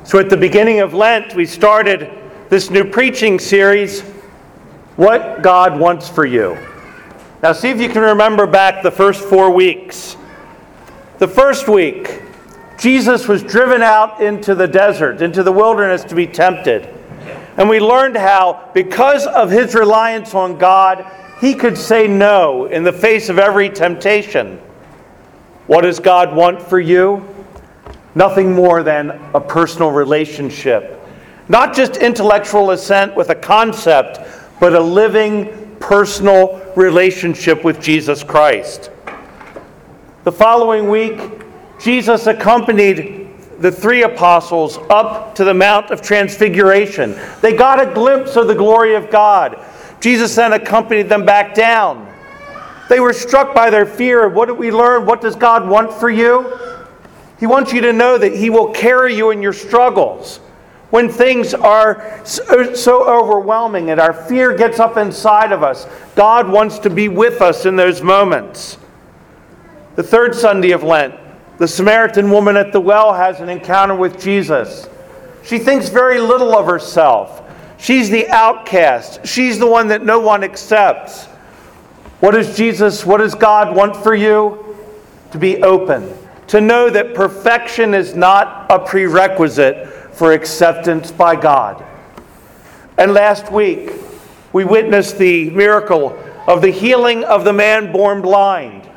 So at the beginning of Lent, we started this new preaching series, What God Wants for You. Now see if you can remember back the first 4 weeks. The first week, Jesus was driven out into the desert, into the wilderness to be tempted. And we learned how, because of his reliance on God, he could say no in the face of every temptation. What does God want for you? Nothing more than a personal relationship. Not just intellectual assent with a concept, but a living, personal relationship with Jesus Christ. The following week, Jesus accompanied the 3 apostles up to the Mount of Transfiguration. They got a glimpse of the glory of God. Jesus then accompanied them back down. They were struck by their fear. What did we learn? What does God want for you? He wants you to know that he will carry you in your struggles. When things are so overwhelming and our fear gets up inside of us, God wants to be with us in those moments. The third Sunday of Lent, the Samaritan woman at the well has an encounter with Jesus. She thinks very little of herself. She's the outcast. She's the one that no one accepts. What does God want for you? To be open. To know that perfection is not a prerequisite for acceptance by God. And last week, we witnessed the miracle of the healing of the man born blind.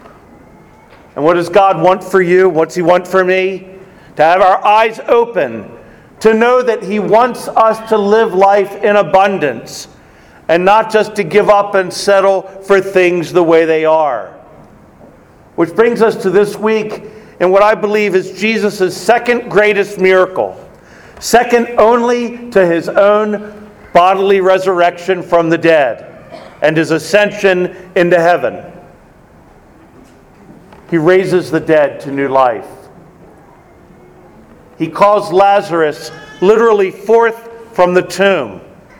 And what does God want for you? What's he want for me? To have our eyes open, to know that he wants us to live life in abundance, and not just to give up and settle for things the way they are. Which brings us to this week in what I believe is Jesus' second greatest miracle, second only to his own bodily resurrection from the dead and his ascension into heaven. He raises the dead to new life. He calls Lazarus literally forth from the tomb.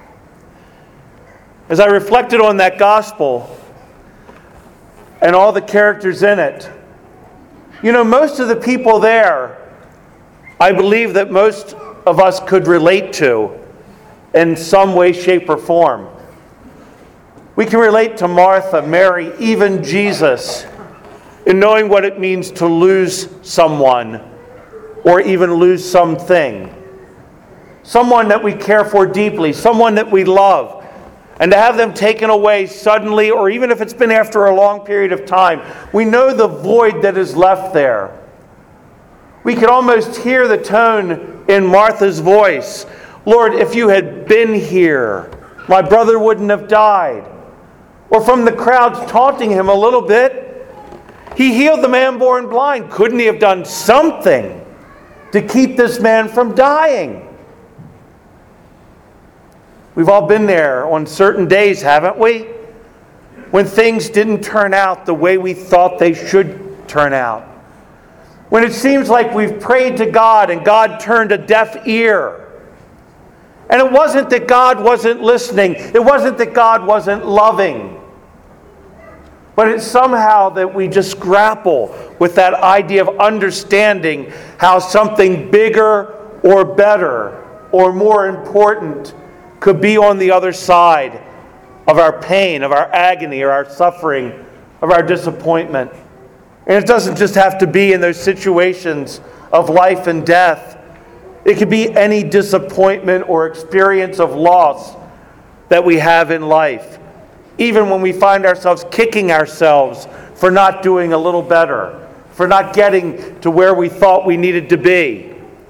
As I reflected on that gospel and all the characters in it, most of the people there, I believe that most of us could relate to in some way, shape, or form. We can relate to Martha, Mary, even Jesus, in knowing what it means to lose someone or even lose something. Someone that we care for deeply, someone that we love. And to have them taken away suddenly, or even if it's been after a long period of time, we know the void that is left there. We could almost hear the tone in Martha's voice. Lord, if you had been here, my brother wouldn't have died. Or from the crowds taunting him a little bit. He healed the man born blind. Couldn't he have done something to keep this man from dying? We've all been there on certain days, haven't we? When things didn't turn out the way we thought they should turn out. When it seems like we've prayed to God and God turned a deaf ear. And it wasn't that God wasn't listening. It wasn't that God wasn't loving. But it's somehow that we just grapple with that idea of understanding how something bigger or better or more important could be on the other side of our pain, of our agony, or our suffering, of our disappointment. And it doesn't just have to be in those situations of life and death. It could be any disappointment or experience of loss that we have in life. Even when we find ourselves kicking ourselves for not doing a little better, for not getting to where we thought we needed to be.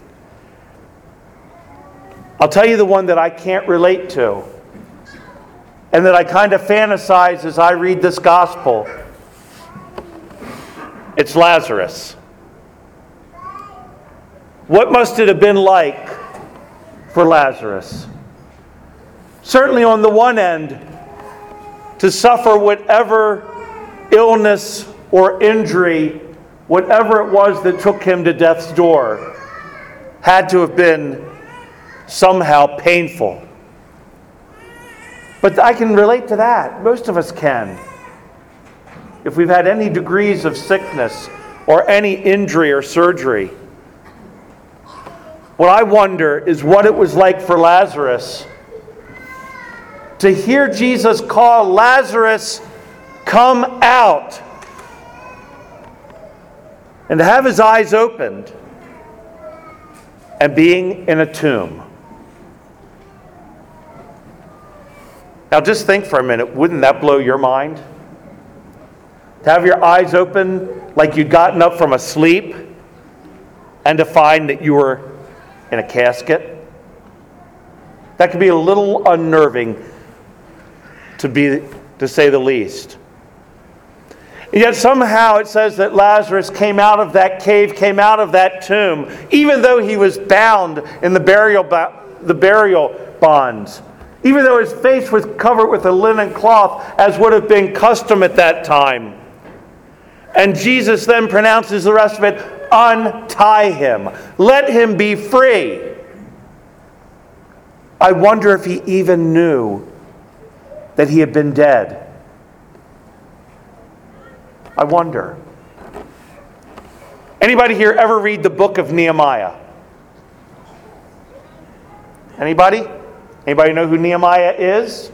I'll tell you the one that I can't relate to and that I kind of fantasize as I read this gospel. It's Lazarus. What must it have been like for Lazarus? Certainly on the one end, to suffer whatever illness or injury, whatever it was that took him to death's door, had to have been somehow painful. But I can relate to that. Most of us can. If we've had any degrees of sickness or any injury or surgery. What I wonder is what it was like for Lazarus to hear Jesus call, "Lazarus, come out," and to have his eyes opened and being in a tomb. Now just think for a minute, wouldn't that blow your mind? To have your eyes open like you'd gotten up from a sleep and to find that you were in a casket? That could be a little unnerving, to say the least. And yet somehow it says that Lazarus came out of that cave, came out of that tomb, even though he was bound in the burial bonds, even though his face was covered with a linen cloth, as would have been custom at that time. And Jesus then pronounces the rest of it, "Untie him. Let him be free." I wonder if he even knew that he had been dead. I wonder. Anybody here ever read the book of Nehemiah? Anybody? Anybody know who Nehemiah is?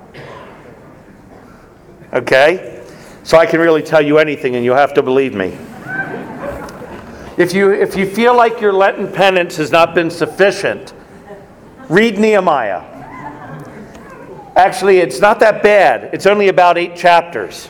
Okay. So I can really tell you anything and you'll have to believe me. If you feel like your Lenten penance has not been sufficient, read Nehemiah. Actually, it's not that bad. It's only about 8 chapters.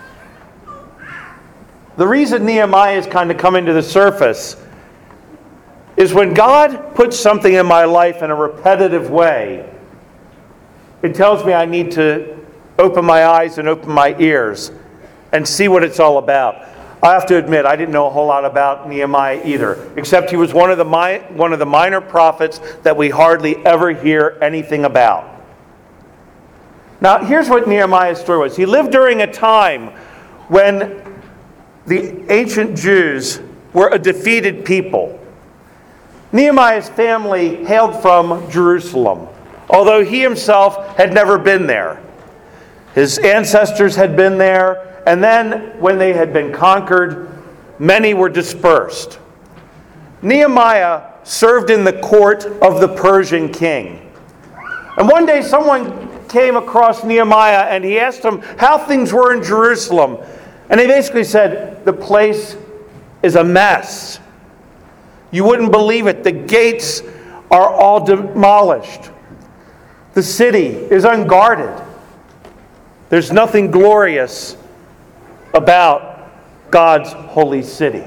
The reason Nehemiah is kind of coming to the surface is when God puts something in my life in a repetitive way, it tells me I need to open my eyes and open my ears and see what it's all about. I have to admit, I didn't know a whole lot about Nehemiah either, except he was one of the minor prophets that we hardly ever hear anything about. Now, here's what Nehemiah's story was. He lived during a time when the ancient Jews were a defeated people. Nehemiah's family hailed from Jerusalem, although he himself had never been there. His ancestors had been there, and then when they had been conquered, many were dispersed. Nehemiah served in the court of the Persian king. And one day someone came across Nehemiah and he asked him how things were in Jerusalem. And he basically said, "The place is a mess. You wouldn't believe it. The gates are all demolished. The city is unguarded. There's nothing glorious about God's holy city."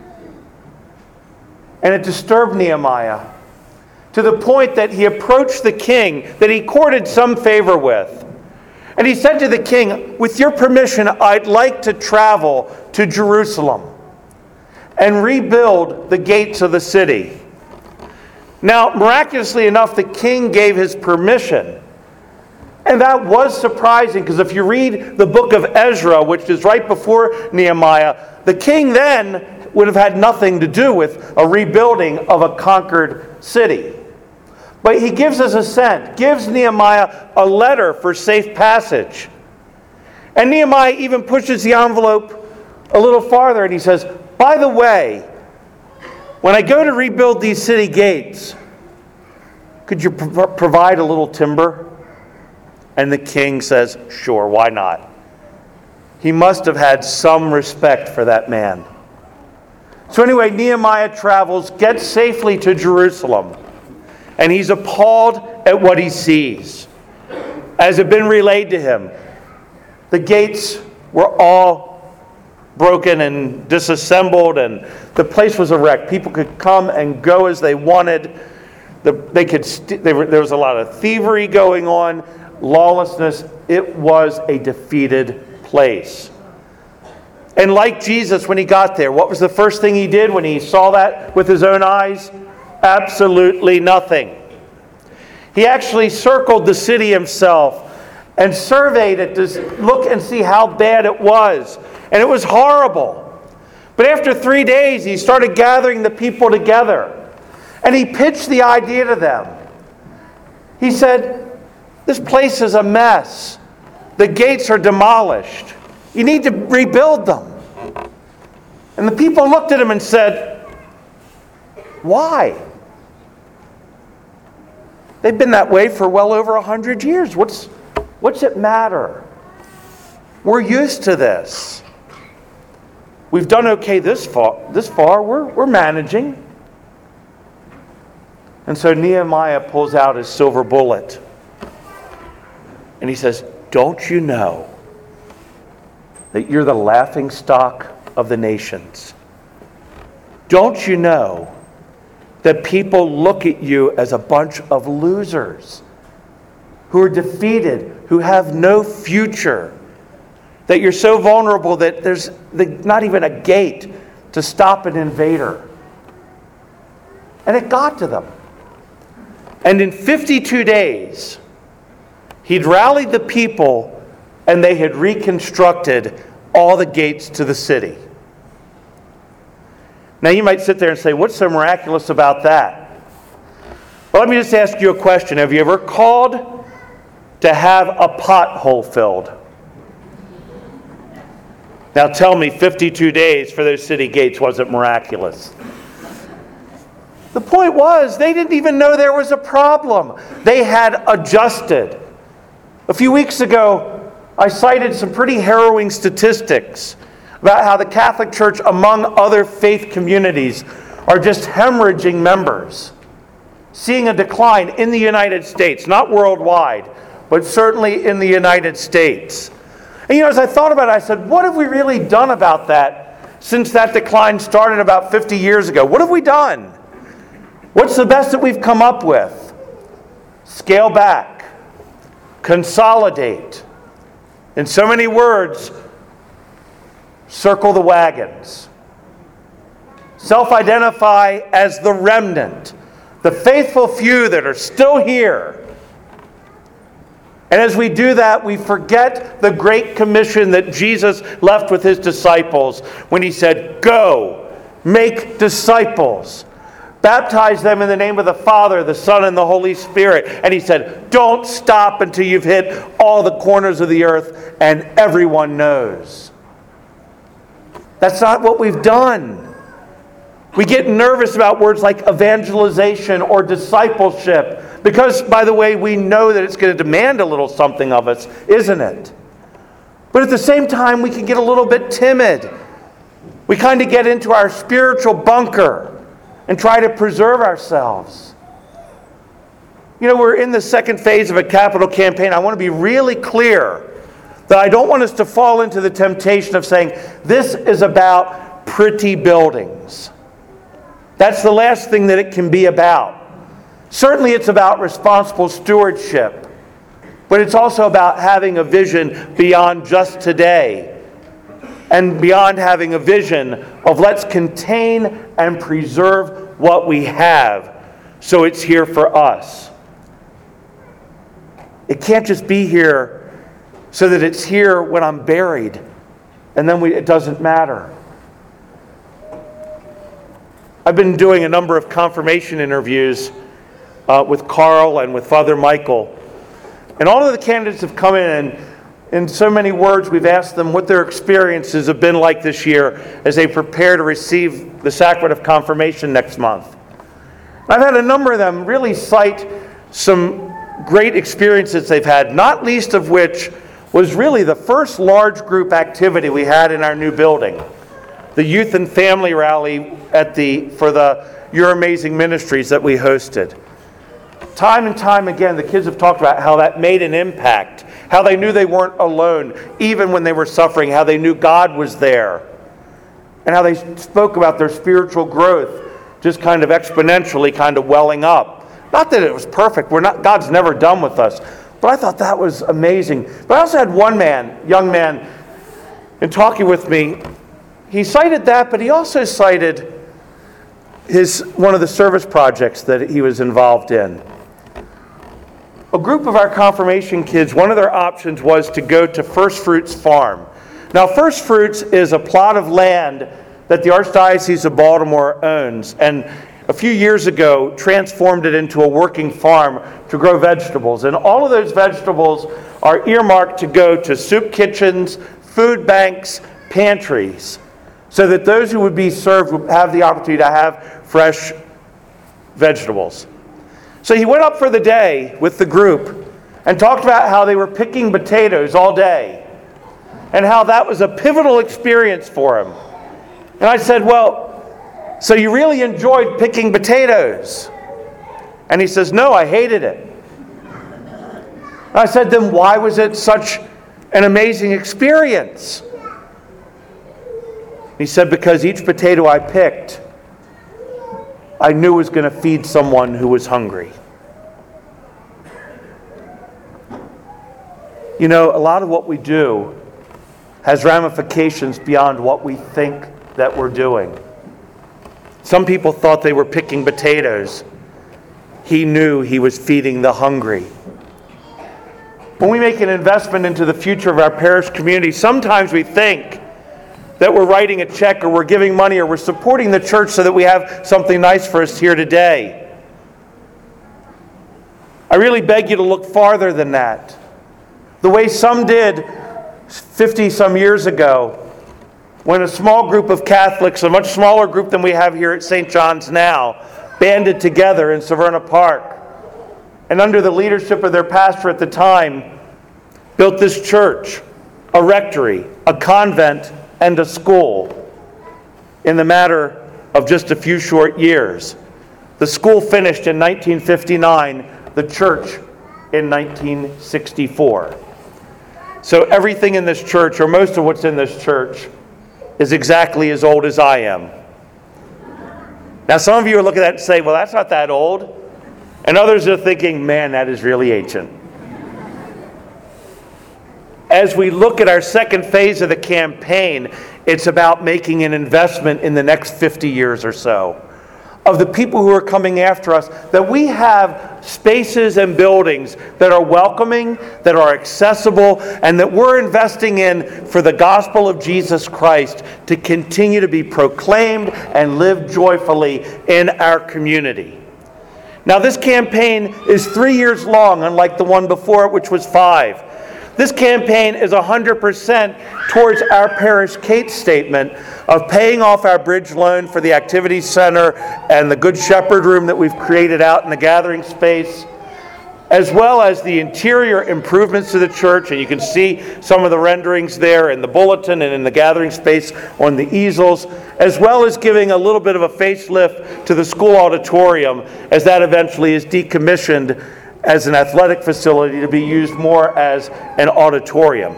And it disturbed Nehemiah to the point that he approached the king that he courted some favor with. And he said to the king, "With your permission, I'd like to travel to Jerusalem and rebuild the gates of the city." Now, miraculously enough, the king gave his permission. And that was surprising, because if you read the book of Ezra, which is right before Nehemiah, the king then would have had nothing to do with a rebuilding of a conquered city. But he gives us assent, gives Nehemiah a letter for safe passage. And Nehemiah even pushes the envelope a little farther and he says, "By the way, when I go to rebuild these city gates, could you provide a little timber?" And the king says, "Sure, why not?" He must have had some respect for that man. So anyway, Nehemiah travels, gets safely to Jerusalem, and he's appalled at what he sees. As had been relayed to him, the gates were all broken and disassembled, and the place was a wreck. People could come and go as they wanted. There was a lot of thievery going on, lawlessness. It was a defeated place. And like Jesus, when he got there, what was the first thing he did when he saw that with his own eyes? Absolutely nothing. He actually circled the city himself and surveyed it to look and see how bad it was. And it was horrible. But after 3 days, he started gathering the people together. And he pitched the idea to them. He said, "This place is a mess. The gates are demolished. You need to rebuild them." And the people looked at him and said, "Why? They've been that way for well over 100 years. What's it matter? We're used to this. We've done okay this far. We're managing. And so Nehemiah pulls out his silver bullet. And he says, don't you know that you're the laughingstock of the nations? Don't you know that people look at you as a bunch of losers who are defeated, who have no future, that you're so vulnerable that there's not even a gate to stop an invader? And it got to them. And in 52 days, he'd rallied the people and they had reconstructed all the gates to the city. Now you might sit there and say, what's so miraculous about that? Well, let me just ask you a question. Have you ever called to have a pothole filled? Now tell me 52 days for those city gates wasn't miraculous. The point was, they didn't even know there was a problem. They had adjusted. A few weeks ago, I cited some pretty harrowing statistics about how the Catholic Church, among other faith communities, are just hemorrhaging members, seeing a decline in the United States, not worldwide, but certainly in the United States. And as I thought about it, I said, what have we really done about that since that decline started about 50 years ago? What have we done? What's the best that we've come up with? Scale back, consolidate. In so many words, circle the wagons. Self-identify as the remnant, the faithful few that are still here. And as we do that, we forget the great commission that Jesus left with his disciples when he said, go, make disciples. Baptize them in the name of the Father, the Son, and the Holy Spirit. And he said, don't stop until you've hit all the corners of the earth and everyone knows. That's not what we've done. We get nervous about words like evangelization or discipleship because, by the way, we know that it's going to demand a little something of us, isn't it? But at the same time, we can get a little bit timid. We kind of get into our spiritual bunker and try to preserve ourselves. We're in the second phase of a capital campaign. I want to be really clear that I don't want us to fall into the temptation of saying, this is about pretty buildings. That's the last thing that it can be about. Certainly it's about responsible stewardship, but it's also about having a vision beyond just today and beyond having a vision of let's contain and preserve what we have so it's here for us. It can't just be here so that it's here when I'm buried and then it doesn't matter. I've been doing a number of confirmation interviews with Carl and with Father Michael. And all of the candidates have come in and in so many words, we've asked them what their experiences have been like this year as they prepare to receive the sacrament of confirmation next month. I've had a number of them really cite some great experiences they've had, not least of which was really the first large group activity we had in our new building, the youth and family rally for the Your Amazing Ministries that we hosted. Time and time again, the kids have talked about how that made an impact, how they knew they weren't alone, even when they were suffering, how they knew God was there, and how they spoke about their spiritual growth just kind of exponentially kind of welling up. Not that it was perfect. God's never done with us. But I thought that was amazing. But I also had one young man, in talking with me, he cited that, but he also cited one of the service projects that he was involved in. A group of our confirmation kids, one of their options was to go to First Fruits Farm. Now, First Fruits is a plot of land that the Archdiocese of Baltimore owns, and a few years ago transformed it into a working farm to grow vegetables. And all of those vegetables are earmarked to go to soup kitchens, food banks, pantries, so that those who would be served would have the opportunity to have fresh vegetables. So he went up for the day with the group and talked about how they were picking potatoes all day and how that was a pivotal experience for him. And I said, well, so you really enjoyed picking potatoes? And he says, no, I hated it. And I said, then why was it such an amazing experience? He said, because each potato I picked, I knew was going to feed someone who was hungry. You know, a lot of what we do has ramifications beyond what we think that we're doing. Some people thought they were picking potatoes. He knew he was feeding the hungry. When we make an investment into the future of our parish community, sometimes we think that we're writing a check or we're giving money or we're supporting the church so that we have something nice for us here today. I really beg you to look farther than that. The way some did 50-some years ago, when a small group of Catholics, a much smaller group than we have here at St. John's now, banded together in Severna Park, and under the leadership of their pastor at the time, built this church, a rectory, a convent, and a school in the matter of just a few short years. The school finished in 1959, the church in 1964. So everything in this church, or most of what's in this church, is exactly as old as I am. Now some of you are looking at that and say, well, that's not that old. And others are thinking, man, that is really ancient. As we look at our second phase of the campaign, it's about making an investment in the next 50 years or so of the people who are coming after us, that we have spaces and buildings that are welcoming, that are accessible, and that we're investing in for the gospel of Jesus Christ to continue to be proclaimed and live joyfully in our community. Now, this campaign is 3 years long, unlike the one before it, which was 5. This campaign is 100% towards our Parish Kate statement of paying off our bridge loan for the activity center and the Good Shepherd room that we've created out in the gathering space, as well as the interior improvements to the church. And you can see some of the renderings there in the bulletin and in the gathering space on the easels, as well as giving a little bit of a facelift to the school auditorium as that eventually is decommissioned as an athletic facility to be used more as an auditorium.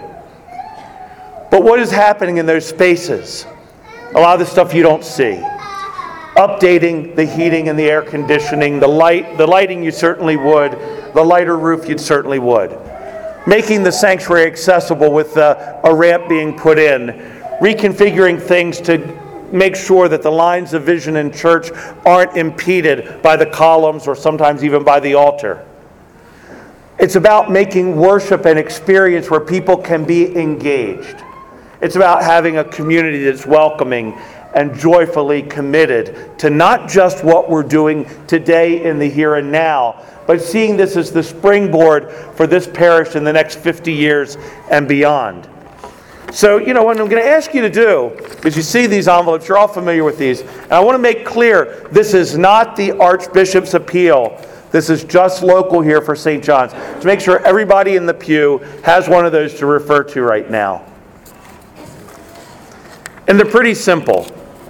But what is happening in those spaces? A lot of the stuff you don't see. Updating the heating and the air conditioning, the lighting you certainly would, the lighter roof you certainly would. Making the sanctuary accessible with a ramp being put in, reconfiguring things to make sure that the lines of vision in church aren't impeded by the columns or sometimes even by the altar. It's about making worship an experience where people can be engaged. It's about having a community that's welcoming and joyfully committed to not just what we're doing today in the here and now, but seeing this as the springboard for this parish in the next 50 years and beyond. So, what I'm going to ask you to do is, you see these envelopes, you're all familiar with these, and I want to make clear, this is not the Archbishop's appeal. This is just local here for St. John's. To make sure everybody in the pew has one of those to refer to right now. And they're pretty simple.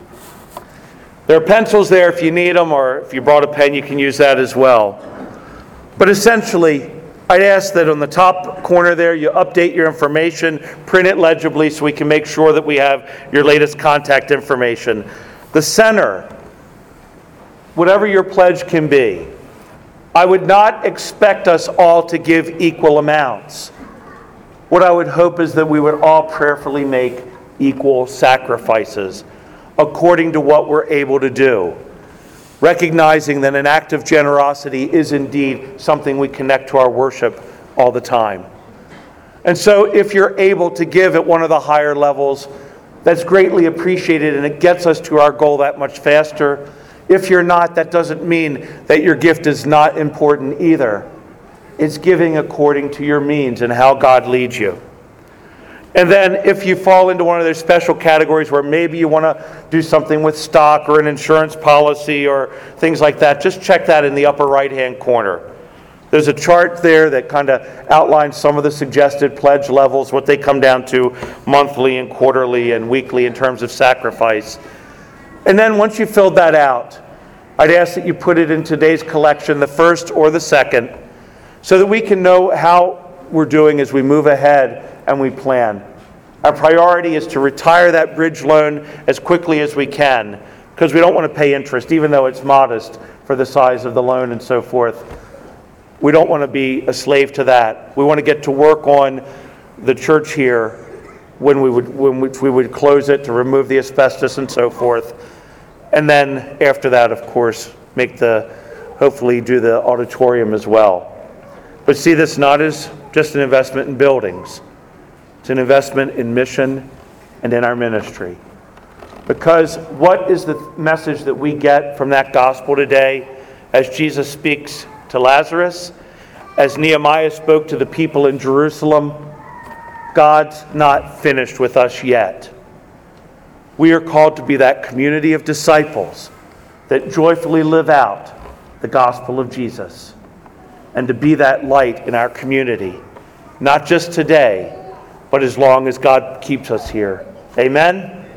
There are pencils there if you need them, or if you brought a pen, you can use that as well. But essentially, I'd ask that on the top corner there, you update your information, print it legibly so we can make sure that we have your latest contact information. The center, whatever your pledge can be, I would not expect us all to give equal amounts. What I would hope is that we would all prayerfully make equal sacrifices according to what we're able to do, recognizing that an act of generosity is indeed something we connect to our worship all the time. And so if you're able to give at one of the higher levels, that's greatly appreciated, and it gets us to our goal that much faster. If you're not, that doesn't mean that your gift is not important either. It's giving according to your means and how God leads you. And then if you fall into one of those special categories where maybe you want to do something with stock or an insurance policy or things like that, just check that in the upper right-hand corner. There's a chart there that kind of outlines some of the suggested pledge levels, what they come down to monthly and quarterly and weekly in terms of sacrifice. And then once you've filled that out, I'd ask that you put it in today's collection, the first or the second, so that we can know how we're doing as we move ahead and we plan. Our priority is to retire that bridge loan as quickly as we can, because we don't want to pay interest, even though it's modest for the size of the loan and so forth. We don't want to be a slave to that. We want to get to work on the church here when we would close it to remove the asbestos and so forth. And then after that, of course, hopefully do the auditorium as well. But see this not as just an investment in buildings. It's an investment in mission and in our ministry. Because what is the message that we get from that gospel today as Jesus speaks to Lazarus, as Nehemiah spoke to the people in Jerusalem? God's not finished with us yet. We are called to be that community of disciples that joyfully live out the gospel of Jesus, and to be that light in our community, not just today, but as long as God keeps us here. Amen?